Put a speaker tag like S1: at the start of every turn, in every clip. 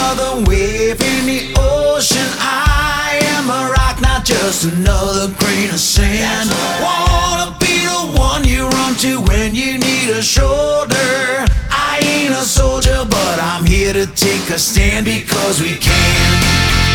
S1: another wave in the ocean. I am a rock, not just another grain of sand. Wanna be the one you run to when you need a shoulder. I ain't a soldier, but I'm here to take a stand because we can.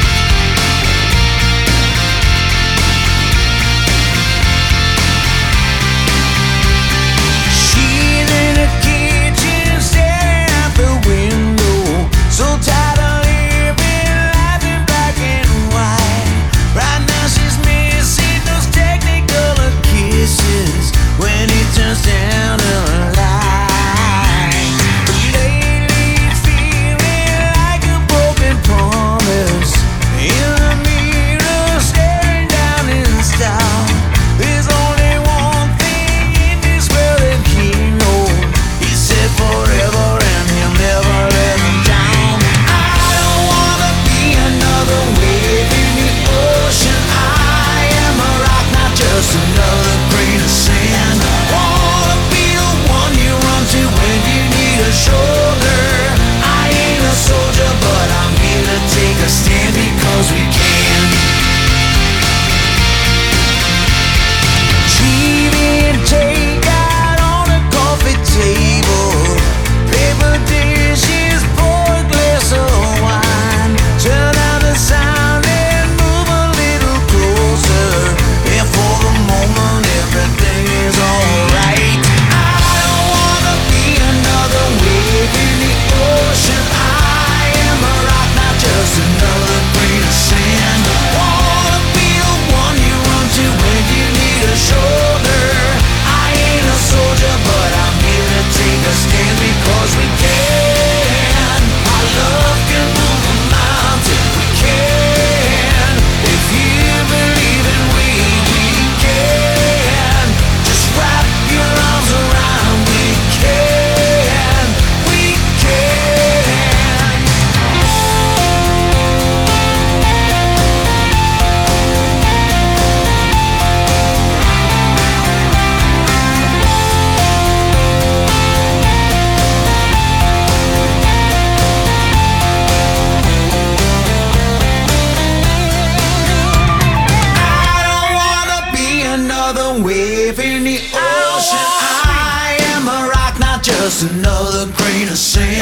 S1: Wave in the ocean. I am a rock, not just another grain of sand.